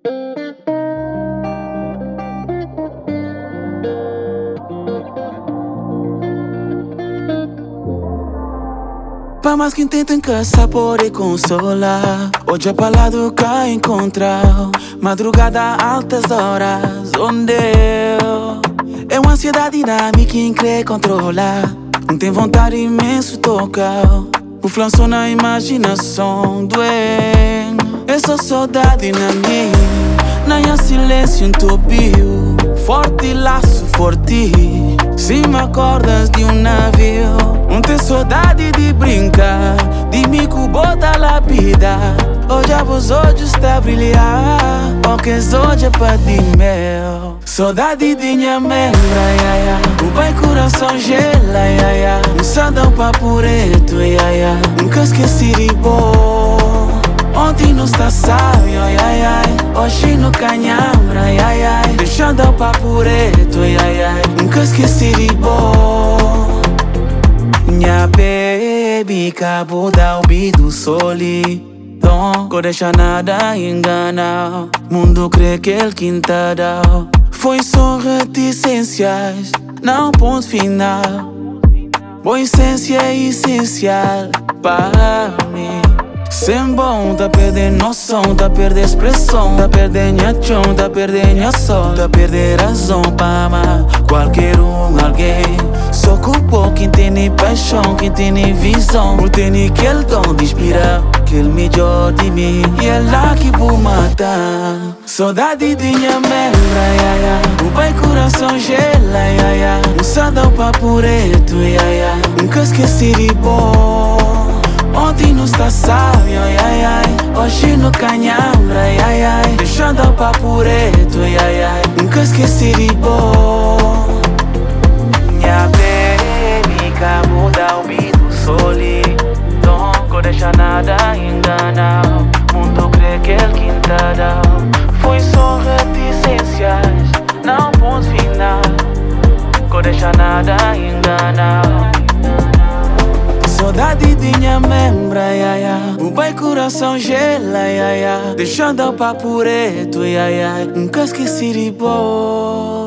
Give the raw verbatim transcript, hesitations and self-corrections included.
Para mais quem tenta encaçar, pode consolar. Hoje é pra lá do que encontrar. Madrugada, altas horas, onde eu é uma ansiedade dinâmica que quer controlar. Não tem vontade imenso tocar. O flanço na imaginação doer. É só saudade na mim. Não silêncio entupio. Forte laço forte. Cima cordas de um navio. Não tem saudade de brincar. De me bota a vida. Hoje a vos olhos está a brilhar. Porque hoje é para de mel. Saudade de minha membra, ia, ia. O pai coração gela, ia, ia. Um sadão pra pureto, ia, ia. Nunca esqueci de bom. Ontem não está sábio, ai, ai, ai. Hoje no canhambra, ai, ai, ai. Deixando pra pureto, ai, ai, ai. Nunca esqueci de bom. Minha baby, cabo da ouvido solidão. Não deixa nada enganar. Mundo crê que ele quintadão. Foi só reticências, não ponto final. Boa essência é essencial para mim. Sem bom, tá perdendo noção, tá perdendo expressão, tá perdendo a chão, tá perdendo a sol, tá perdendo razão pra amar qualquer um, alguém. Só culpou quem tem paixão, quem tem visão, por ter aquele dom de inspirar, aquele melhor de mim. E é lá que vou matar. Saudade de minha membra, ia, ia. O pai coração gela, ia, ia. Um sadão pra pureto, ia, ia. Nunca esqueci de bom. Ontem não está sábio, ai, ai, ai. Hoje no canhambra, ai, ai, ai. Deixando pra pureto, ai, ai, ai. Nunca esqueci de bom. Minha baby, cabo da ouvido solidão. Não deixa nada enganar. Mundo crê que ele quintadão. Foi só reticências, não ponto final. Não deixa nada enganar. Saudade de minha membra, ia, ia. O pai coração gela, ia, ia. Deixando pra pureto, ia, ia. Nunca esqueci de bom.